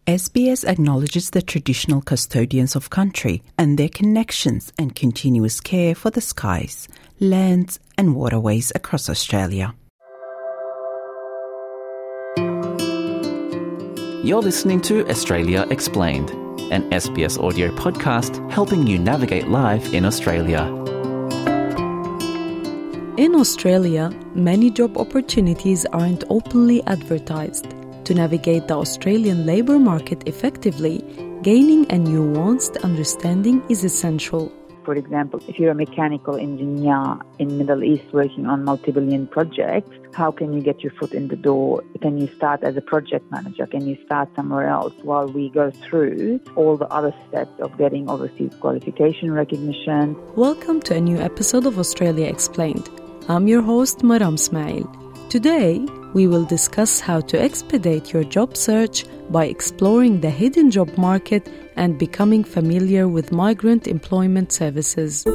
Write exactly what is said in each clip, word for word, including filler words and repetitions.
S B S acknowledges the traditional custodians of country and their connections and continuous care for the skies, lands and waterways across Australia. You're listening to Australia Explained, an S B S audio podcast helping you navigate life in Australia. In Australia, many job opportunities aren't openly advertised. To navigate the Australian labour market effectively, gaining a nuanced understanding is essential. For example, if you're a mechanical engineer in the Middle East working on multi-billion projects, how can you get your foot in the door? Can you start as a project manager? Can you start somewhere else while we go through all the other steps of getting overseas qualification recognition? Welcome to a new episode of Australia Explained. I'm your host, Maram Smail. Today, we will discuss how to expedite your job search by exploring the hidden job market and becoming familiar with migrant employment services.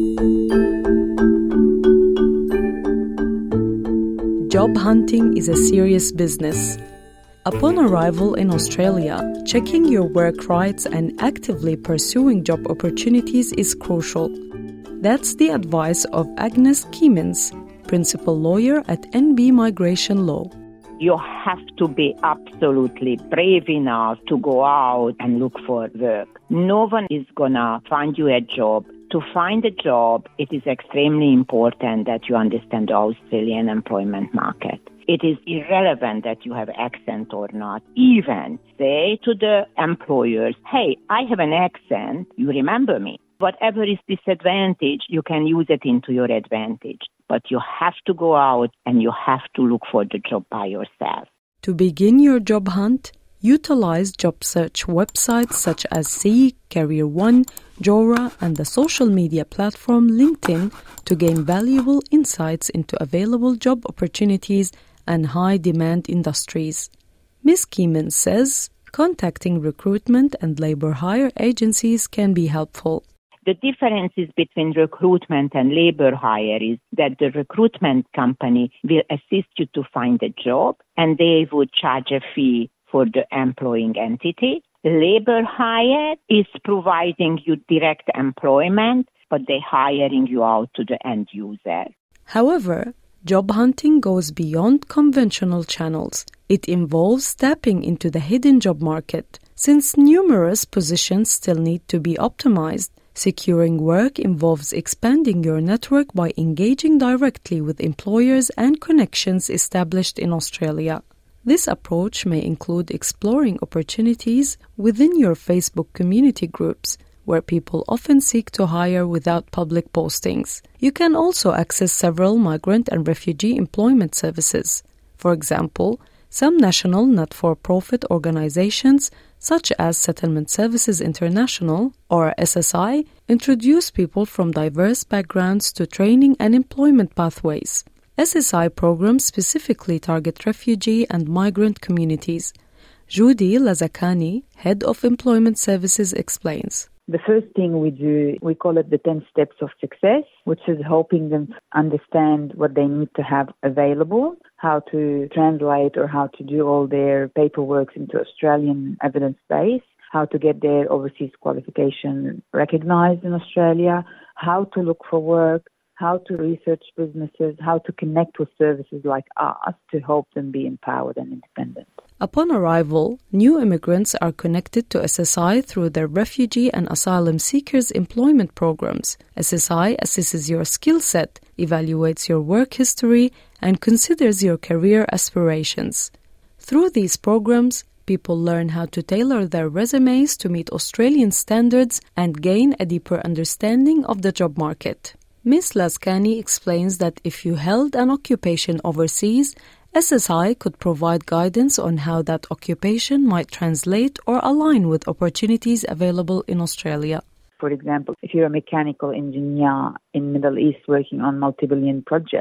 Job hunting is a serious business. Upon arrival in Australia, checking your work rights and actively pursuing job opportunities is crucial. That's the advice of Agnes Kiemens, principal lawyer at N B Migration Law. You have to be absolutely brave enough to go out and look for work. No one is going to find you a job. To find a job, it is extremely important that you understand the Australian employment market. It is irrelevant that you have accent or not. Even say to the employers, hey, I have an accent, you remember me. Whatever is disadvantage, you can use it into your advantage. But you have to go out and you have to look for the job by yourself. To begin your job hunt, utilize job search websites such as Seek, Career One, Jora, and the social media platform LinkedIn to gain valuable insights into available job opportunities and high-demand industries. Miz Kiemens says contacting recruitment and labor hire agencies can be helpful. The differences between recruitment and labor hire is that the recruitment company will assist you to find a job and they would charge a fee for the employing entity. Labor hire is providing you direct employment, but they're hiring you out to the end user. However, job hunting goes beyond conventional channels. It involves tapping into the hidden job market. Since numerous positions still need to be optimized, securing work involves expanding your network by engaging directly with employers and connections established in Australia. This approach may include exploring opportunities within your Facebook community groups, where people often seek to hire without public postings. You can also access several migrant and refugee employment services. For example, some national not-for-profit organizations, such as Settlement Services International, or S S I, introduce people from diverse backgrounds to training and employment pathways. S S I programs specifically target refugee and migrant communities. Judy Lazakani, Head of Employment Services, explains. The first thing we do, we call it the ten steps of success, which is helping them understand what they need to have available, how to translate or how to do all their paperwork into Australian evidence base, how to get their overseas qualification recognized in Australia, how to look for work, how to research businesses, how to connect with services like us to help them be empowered and independent. Upon arrival, new immigrants are connected to S S I through their refugee and asylum seekers employment programs. S S I assesses your skill set, evaluates your work history, and considers your career aspirations. Through these programs, people learn how to tailor their resumes to meet Australian standards and gain a deeper understanding of the job market. Miz Lazkani explains that if you held an occupation overseas, S S I could provide guidance on how that occupation might translate or align with opportunities available in Australia. For example, if you're a mechanical engineer in the Middle East working on multi-billion projects,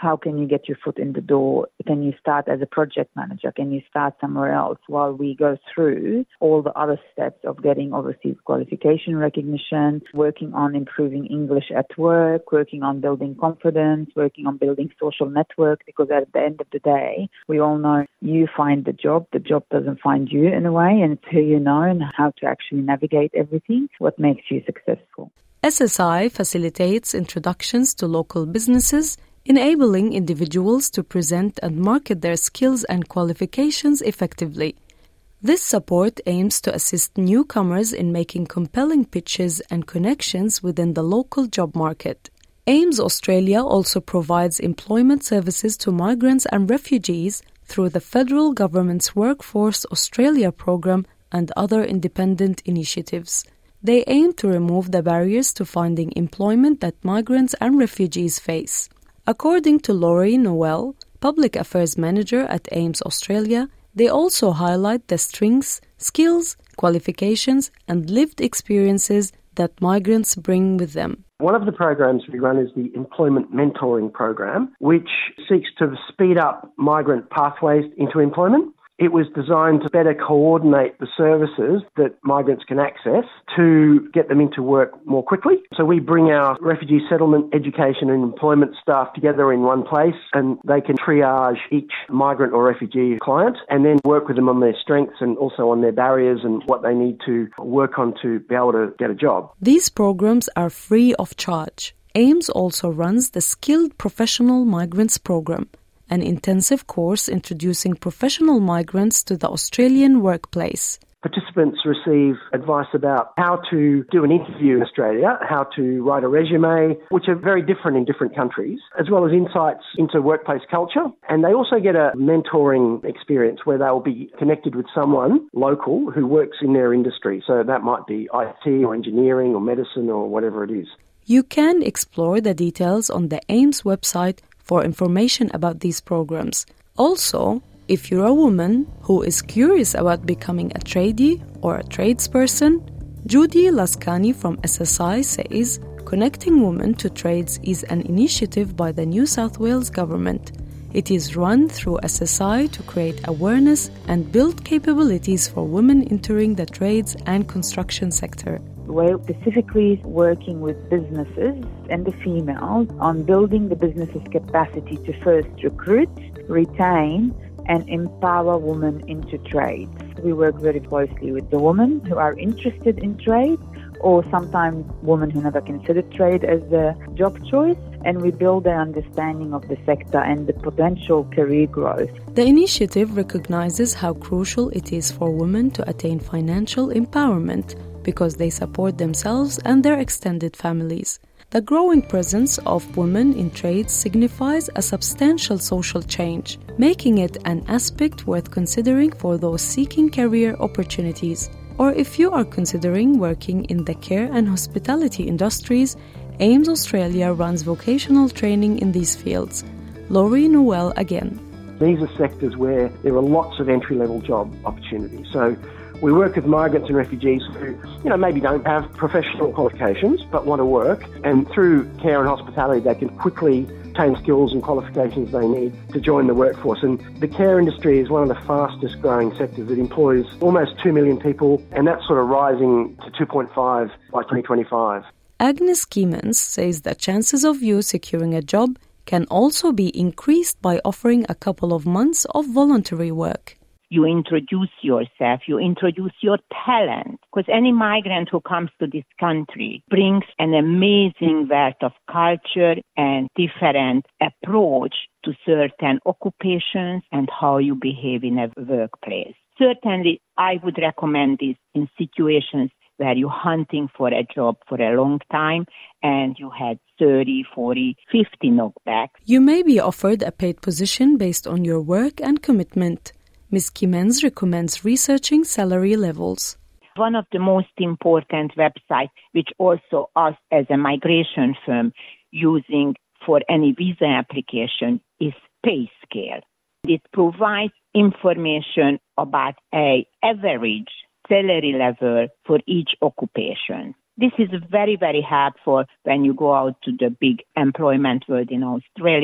how can you get your foot in the door? Can you start as a project manager? Can you start somewhere else while we go through all the other steps of getting overseas qualification recognition, working on improving English at work, working on building confidence, working on building social network, because at the end of the day, we all know you find the job, the job doesn't find you in a way, and it's who you know and how to actually navigate everything, what makes you successful. S S I facilitates introductions to local businesses, enabling individuals to present and market their skills and qualifications effectively. This support aims to assist newcomers in making compelling pitches and connections within the local job market. AIMS Australia also provides employment services to migrants and refugees through the federal government's Workforce Australia program and other independent initiatives. They aim to remove the barriers to finding employment that migrants and refugees face. According to Laurie Noel, Public Affairs Manager at AIMS Australia, they also highlight the strengths, skills, qualifications, and lived experiences that migrants bring with them. One of the programs we run is the Employment Mentoring Program, which seeks to speed up migrant pathways into employment. It was designed to better coordinate the services that migrants can access to get them into work more quickly. So we bring our refugee settlement, education and employment staff together in one place, and they can triage each migrant or refugee client and then work with them on their strengths and also on their barriers and what they need to work on to be able to get a job. These programs are free of charge. AIMS also runs the Skilled Professional Migrants Program, an intensive course introducing professional migrants to the Australian workplace. Participants receive advice about how to do an interview in Australia, how to write a resume, which are very different in different countries, as well as insights into workplace culture. And they also get a mentoring experience where they'll be connected with someone local who works in their industry. So that might be I T or engineering or medicine or whatever it is. You can explore the details on the AIMS website for information about these programs. Also, if you're a woman who is curious about becoming a tradie or a tradesperson, Judy Lascani from S S I says Connecting Women to Trades is an initiative by the New South Wales government. It is run through S S I to create awareness and build capabilities for women entering the trades and construction sector. We're specifically working with businesses and the females on building the business's capacity to first recruit, retain, and empower women into trades. We work very closely with the women who are interested in trade, or sometimes women who never considered trade as a job choice, and we build their understanding of the sector and the potential career growth. The initiative recognizes how crucial it is for women to attain financial empowerment because they support themselves and their extended families. The growing presence of women in trades signifies a substantial social change, making it an aspect worth considering for those seeking career opportunities. Or if you are considering working in the care and hospitality industries, AIMS Australia runs vocational training in these fields. Laurie Noel again. These are sectors where there are lots of entry-level job opportunities. So we work with migrants and refugees who, you know, maybe don't have professional qualifications but want to work, and through care and hospitality they can quickly obtain skills and qualifications they need to join the workforce. And the care industry is one of the fastest growing sectors. It employs almost two million people, and that's sort of rising to two point five by twenty twenty-five. Agnes Kiemens says the chances of you securing a job can also be increased by offering a couple of months of voluntary work. You introduce yourself, you introduce your talent, because any migrant who comes to this country brings an amazing wealth of culture and different approach to certain occupations and how you behave in a workplace. Certainly, I would recommend this in situations where you're hunting for a job for a long time and you had thirty, forty, fifty knockbacks. You may be offered a paid position based on your work and commitment. Miz Kiemens recommends researching salary levels. One of the most important websites, which also us as a migration firm using for any visa application, is PayScale. It provides information about an average salary level for each occupation. This is very, very helpful when you go out to the big employment world in Australia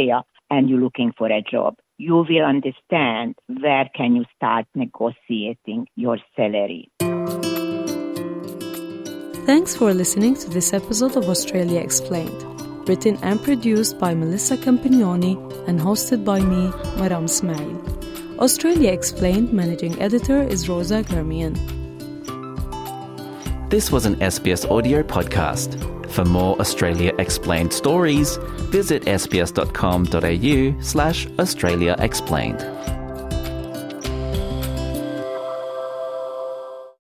and you're looking for a job, you will understand where can you start negotiating your salary. Thanks for listening to this episode of Australia Explained, written and produced by Melissa Campagnoni and hosted by me, Maram Ismail. Australia Explained managing editor is Rosa Germian. This was an S B S audio podcast. For more Australia Explained stories, visit sbs.com.au slash Australia Explained.